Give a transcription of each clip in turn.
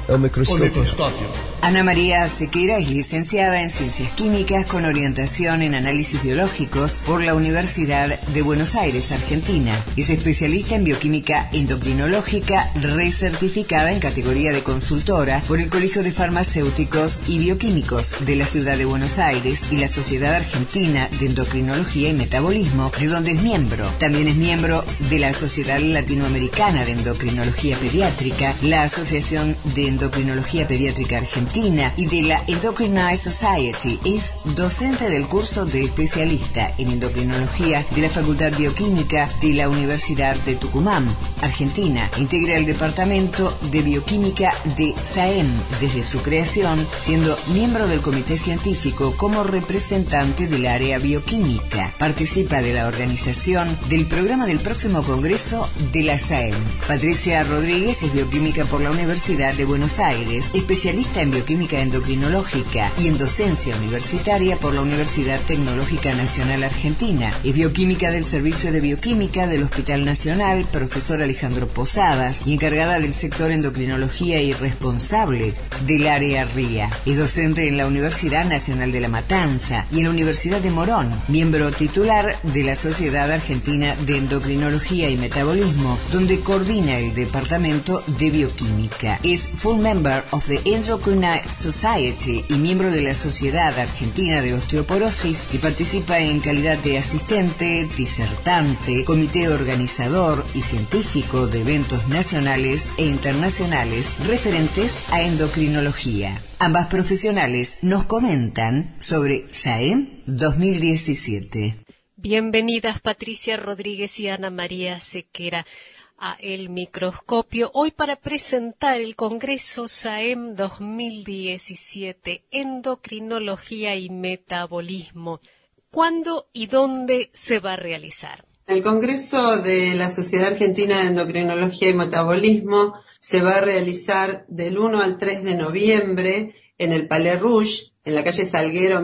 El microscopio. Ana María Sequera es licenciada en Ciencias Químicas con orientación en Análisis Biológicos por la Universidad de Buenos Aires, Argentina. Es especialista en Bioquímica Endocrinológica, recertificada en categoría de consultora por el Colegio de Farmacéuticos y Bioquímicos de la Ciudad de Buenos Aires y la Sociedad Argentina de Endocrinología y Metabolismo, de donde es miembro. También es miembro de la Sociedad Latinoamericana de Endocrinología Pediátrica, la Asociación de Endocrinología Pediátrica Argentina y de la Endocrine Society. Es docente del curso de especialista en endocrinología de la Facultad Bioquímica de la Universidad de Tucumán, Argentina. Integra el Departamento de Bioquímica de SAEM desde su creación, siendo miembro del Comité Científico como representante del área bioquímica. Participa de la organización del programa del próximo Congreso de la SAEM. Patricia Rodríguez es bioquímica por la Universidad de Buenos Aires, especialista en Bioquímica Endocrinológica y en docencia universitaria por la Universidad Tecnológica Nacional Argentina. Es bioquímica del Servicio de Bioquímica del Hospital Nacional, profesor Alejandro Posadas, y encargada del sector endocrinología y responsable del área RIA. Es docente en la Universidad Nacional de La Matanza y en la Universidad de Morón, miembro titular de la Sociedad Argentina de Endocrinología y Metabolismo, donde coordina el Departamento de Bioquímica. Es full member of the Endocrine Society y miembro de la Sociedad Argentina de Osteoporosis, y participa en calidad de asistente, disertante, comité organizador y científico de eventos nacionales e internacionales referentes a endocrinología. Ambas profesionales nos comentan sobre SAEM 2017. Bienvenidas Patricia Rodríguez y Ana María Sequera a El Microscopio, hoy para presentar el Congreso SAEM 2017, Endocrinología y Metabolismo. ¿Cuándo y dónde se va a realizar? El Congreso de la Sociedad Argentina de Endocrinología y Metabolismo se va a realizar del 1 al 3 de noviembre en el Palais Rouge, en la calle Salguero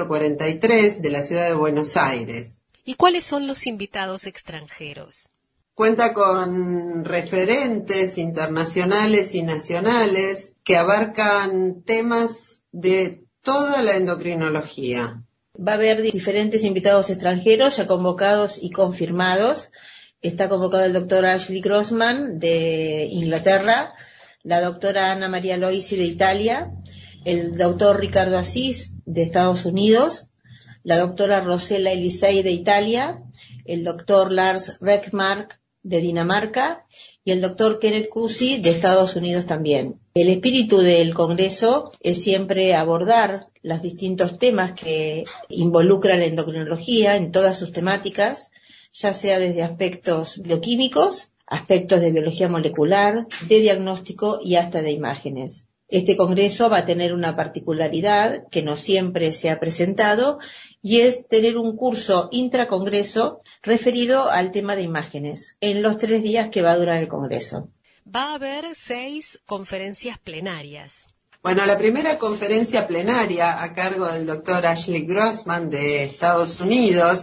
1443 de la ciudad de Buenos Aires. ¿Y cuáles son los invitados extranjeros? Cuenta con referentes internacionales y nacionales que abarcan temas de toda la endocrinología. Va a haber diferentes invitados extranjeros ya convocados y confirmados. Está convocado el doctor Ashley Grossman de Inglaterra, la doctora Ana María Loisi de Italia, el doctor Ricardo Asís de Estados Unidos, la doctora Rosella Elisei de Italia, el doctor Lars Reckmark de Dinamarca y el doctor Kenneth Cusi de Estados Unidos también. El espíritu del Congreso es siempre abordar los distintos temas que involucran la endocrinología en todas sus temáticas, ya sea desde aspectos bioquímicos, aspectos de biología molecular, de diagnóstico y hasta de imágenes. Este Congreso va a tener una particularidad que no siempre se ha presentado, y es tener un curso intracongreso referido al tema de imágenes en los 3 días que va a durar el Congreso. Va a haber 6 conferencias plenarias. Bueno, la primera conferencia plenaria a cargo del doctor Ashley Grossman de Estados Unidos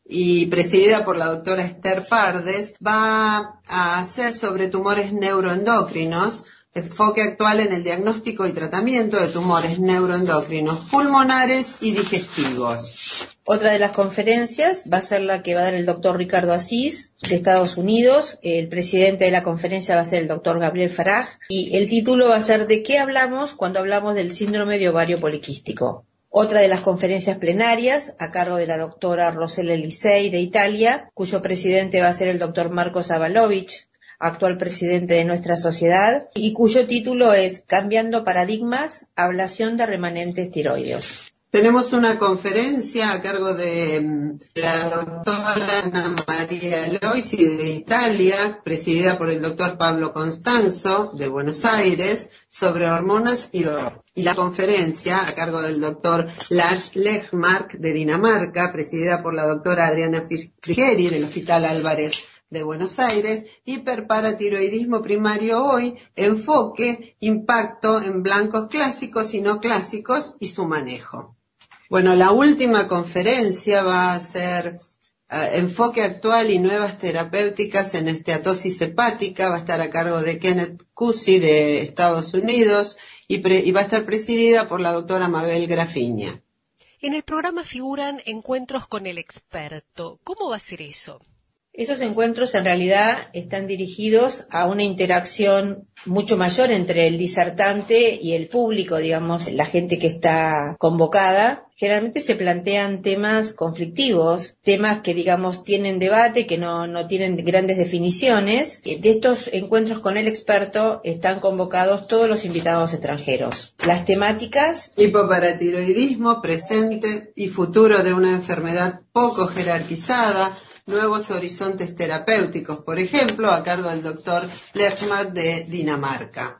y presidida por la doctora Esther Pardes va a ser sobre tumores neuroendocrinos, enfoque actual en el diagnóstico y tratamiento de tumores neuroendocrinos, pulmonares y digestivos. Otra de las conferencias va a ser la que va a dar el doctor Ricardo Asís de Estados Unidos. El presidente de la conferencia va a ser el doctor Gabriel Faraj y el título va a ser ¿De qué hablamos cuando hablamos del síndrome de ovario poliquístico? Otra de las conferencias plenarias a cargo de la doctora Rosella Elisei de Italia, cuyo presidente va a ser el doctor Marcos Avalovich, actual presidente de nuestra sociedad, y cuyo título es Cambiando paradigmas, ablación de remanentes tiroideos. Tenemos una conferencia a cargo de la doctora Ana María Loisi de Italia, presidida por el doctor Pablo Constanzo de Buenos Aires, sobre hormonas y dolor. Y la conferencia a cargo del doctor Lars Lechmark de Dinamarca, presidida por la doctora Adriana Frigeri del Hospital Álvarez de Buenos Aires, hiperparatiroidismo primario hoy, enfoque, impacto en blancos clásicos y no clásicos y su manejo. Bueno, la última conferencia va a ser enfoque actual y nuevas terapéuticas en esteatosis hepática. Va a estar a cargo de Kenneth Cusi de Estados Unidos y va a estar presidida por la doctora Mabel Grafiña. En el programa figuran encuentros con el experto. ¿Cómo va a ser eso? Esos encuentros en realidad están dirigidos a una interacción mucho mayor entre el disertante y el público, digamos, la gente que está convocada. Generalmente se plantean temas conflictivos, temas que, digamos, tienen debate, que no tienen grandes definiciones. De estos encuentros con el experto están convocados todos los invitados extranjeros. Las temáticas: hipoparatiroidismo, presente y futuro de una enfermedad poco jerarquizada, nuevos horizontes terapéuticos, por ejemplo, a cargo del doctor Lechmar de Dinamarca.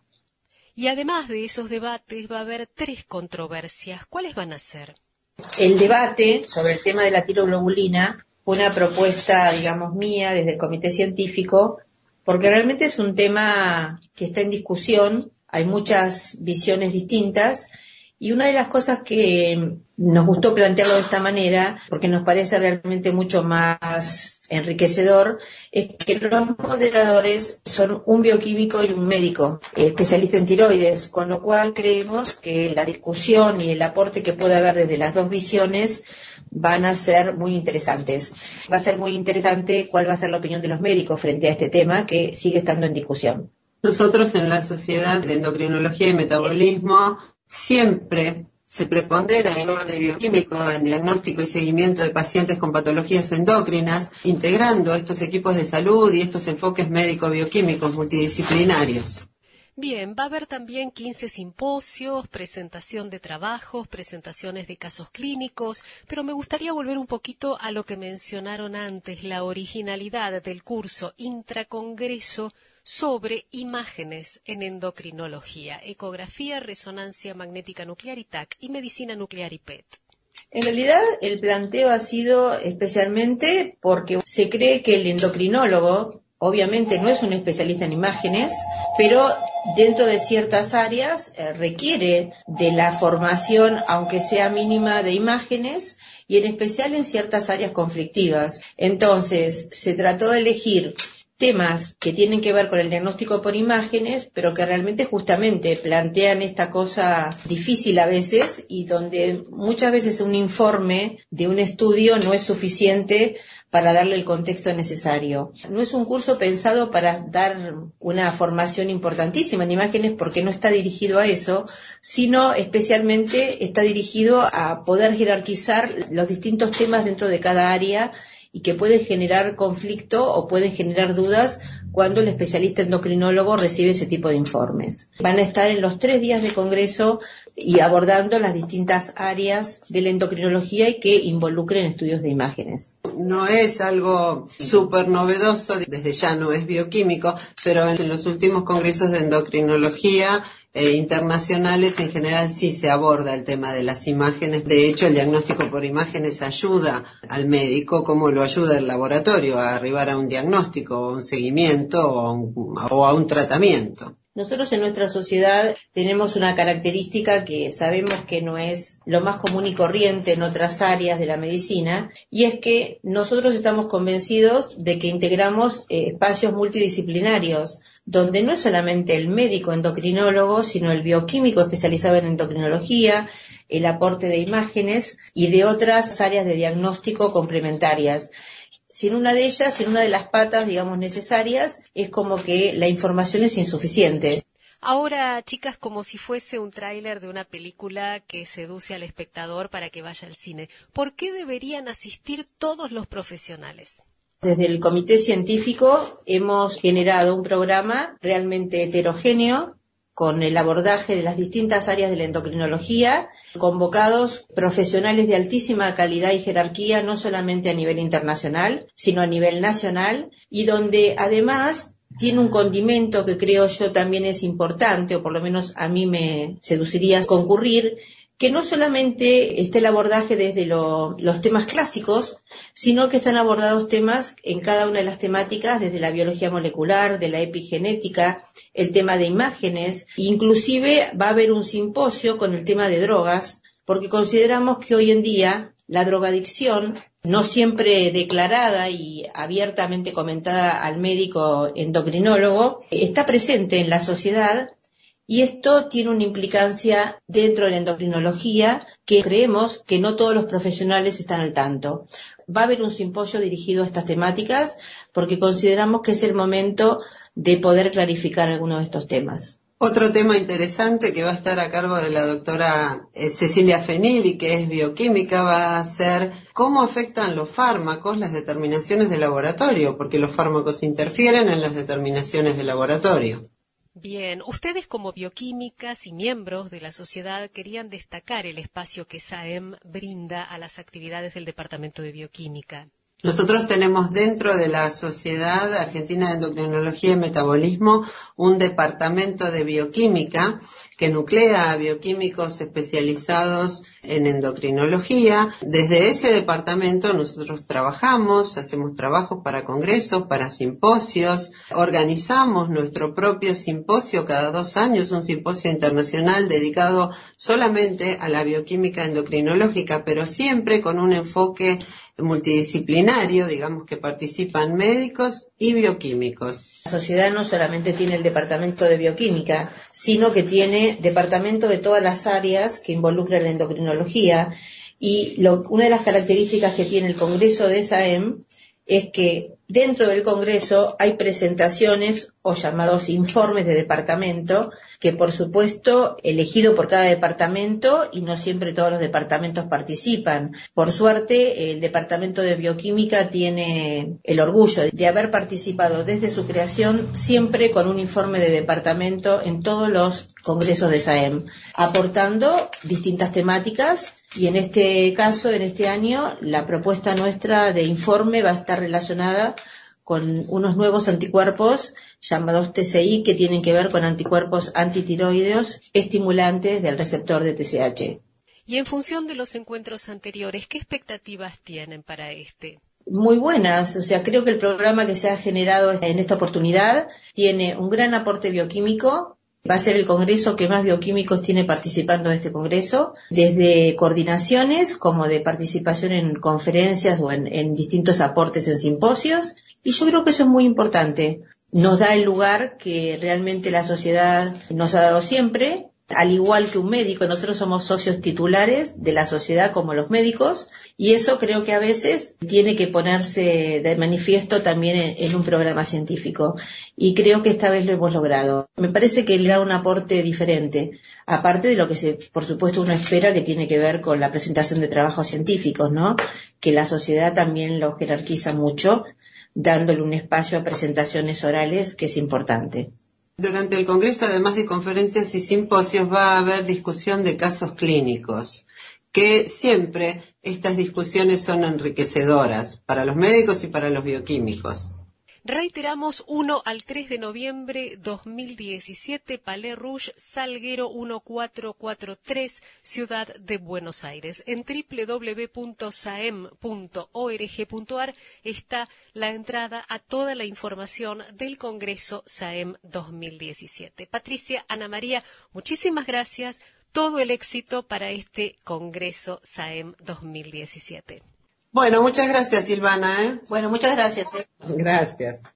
Y además de esos debates va a haber 3 controversias. ¿Cuáles van a ser? El debate sobre el tema de la tiroglobulina fue una propuesta, digamos, mía desde el comité científico, porque realmente es un tema que está en discusión, hay muchas visiones distintas, y una de las cosas que nos gustó plantearlo de esta manera, porque nos parece realmente mucho más enriquecedor, es que los moderadores son un bioquímico y un médico especialista en tiroides, con lo cual creemos que la discusión y el aporte que puede haber desde las dos visiones van a ser muy interesantes. Va a ser muy interesante cuál va a ser la opinión de los médicos frente a este tema que sigue estando en discusión. Nosotros en la Sociedad de Endocrinología y Metabolismo siempre se prepondera el orden bioquímico en diagnóstico y seguimiento de pacientes con patologías endócrinas, integrando estos equipos de salud y estos enfoques médico-bioquímicos multidisciplinarios. Bien, va a haber también 15 simposios, presentación de trabajos, presentaciones de casos clínicos, pero me gustaría volver un poquito a lo que mencionaron antes, la originalidad del curso intracongreso sobre imágenes en endocrinología, ecografía, resonancia magnética nuclear y TAC, y medicina nuclear y PET. En realidad, el planteo ha sido especialmente porque se cree que el endocrinólogo, obviamente no es un especialista en imágenes, pero dentro de ciertas áreas requiere de la formación, aunque sea mínima, de imágenes, y en especial en ciertas áreas conflictivas. Entonces, se trató de elegir temas que tienen que ver con el diagnóstico por imágenes, pero que realmente justamente plantean esta cosa difícil a veces y donde muchas veces un informe de un estudio no es suficiente para darle el contexto necesario. No es un curso pensado para dar una formación importantísima en imágenes porque no está dirigido a eso, sino especialmente está dirigido a poder jerarquizar los distintos temas dentro de cada área y que pueden generar conflicto o pueden generar dudas cuando el especialista endocrinólogo recibe ese tipo de informes. Van a estar en los 3 días de congreso y abordando las distintas áreas de la endocrinología y que involucren estudios de imágenes. No es algo súper novedoso, desde ya no es bioquímico, pero en los últimos congresos de endocrinología internacionales en general sí se aborda el tema de las imágenes. De hecho, el diagnóstico por imágenes ayuda al médico como lo ayuda el laboratorio a arribar a un diagnóstico, o un seguimiento o a un tratamiento. Nosotros en nuestra sociedad tenemos una característica que sabemos que no es lo más común y corriente en otras áreas de la medicina, y es que nosotros estamos convencidos de que integramos espacios multidisciplinarios, donde no es solamente el médico endocrinólogo, sino el bioquímico especializado en endocrinología, el aporte de imágenes y de otras áreas de diagnóstico complementarias. Sin una de ellas, sin una de las patas, digamos, necesarias, es como que la información es insuficiente. Ahora, chicas, como si fuese un tráiler de una película que seduce al espectador para que vaya al cine, ¿por qué deberían asistir todos los profesionales? Desde el comité científico hemos generado un programa realmente heterogéneo con el abordaje de las distintas áreas de la endocrinología, convocados profesionales de altísima calidad y jerarquía, no solamente a nivel internacional, sino a nivel nacional, y donde además tiene un condimento que creo yo también es importante, o por lo menos a mí me seduciría concurrir, que no solamente esté el abordaje desde los temas clásicos, sino que están abordados temas en cada una de las temáticas, desde la biología molecular, de la epigenética, el tema de imágenes, inclusive va a haber un simposio con el tema de drogas, porque consideramos que hoy en día la drogadicción no siempre declarada y abiertamente comentada al médico endocrinólogo, está presente en la sociedad. Y esto tiene una implicancia dentro de la endocrinología que creemos que no todos los profesionales están al tanto. Va a haber un simposio dirigido a estas temáticas porque consideramos que es el momento de poder clarificar algunos de estos temas. Otro tema interesante que va a estar a cargo de la doctora Cecilia Fenili, que es bioquímica, va a ser cómo afectan los fármacos las determinaciones de laboratorio, porque los fármacos interfieren en las determinaciones de laboratorio. Bien, ustedes como bioquímicas y miembros de la sociedad querían destacar el espacio que SAEM brinda a las actividades del Departamento de Bioquímica. Nosotros tenemos dentro de la Sociedad Argentina de Endocrinología y Metabolismo un departamento de bioquímica que nuclea a bioquímicos especializados en endocrinología. Desde ese departamento nosotros trabajamos, hacemos trabajos para congresos, para simposios, organizamos nuestro propio simposio cada 2 años, un simposio internacional dedicado solamente a la bioquímica endocrinológica, pero siempre con un enfoque multidisciplinario, digamos que participan médicos y bioquímicos. La sociedad no solamente tiene el departamento de bioquímica, sino que tiene departamento de todas las áreas que involucran la endocrinología y una de las características que tiene el Congreso de SAEM es que dentro del Congreso hay presentaciones o llamados informes de departamento que por supuesto elegido por cada departamento y no siempre todos los departamentos participan. Por suerte el departamento de bioquímica tiene el orgullo de haber participado desde su creación siempre con un informe de departamento en todos los congresos de SAEM, aportando distintas temáticas y en este caso, en este año, la propuesta nuestra de informe va a estar relacionada con unos nuevos anticuerpos llamados TCI que tienen que ver con anticuerpos antitiroideos estimulantes del receptor de TSH. Y en función de los encuentros anteriores, ¿qué expectativas tienen para este? Muy buenas, o sea, creo que el programa que se ha generado en esta oportunidad tiene un gran aporte bioquímico. Va a ser el congreso que más bioquímicos tiene participando en este congreso, desde coordinaciones como de participación en conferencias o en distintos aportes en simposios, y yo creo que eso es muy importante. Nos da el lugar que realmente la sociedad nos ha dado siempre, al igual que un médico. Nosotros somos socios titulares de la sociedad como los médicos, y eso creo que a veces tiene que ponerse de manifiesto también en un programa científico, y creo que esta vez lo hemos logrado. Me parece que le da un aporte diferente, aparte de lo que por supuesto uno espera que tiene que ver con la presentación de trabajos científicos, ¿no? Que la sociedad también lo jerarquiza mucho, dándole un espacio a presentaciones orales que es importante. Durante el Congreso, además de conferencias y simposios, va a haber discusión de casos clínicos, que siempre estas discusiones son enriquecedoras para los médicos y para los bioquímicos. Reiteramos 1 al 3 de noviembre 2017, Palais Rouge, Salguero 1443, Ciudad de Buenos Aires. En www.saem.org.ar está la entrada a toda la información del Congreso SAEM 2017. Patricia, Ana María, muchísimas gracias. Todo el éxito para este Congreso SAEM 2017. Bueno, muchas gracias, Silvana. Bueno, muchas gracias. Gracias.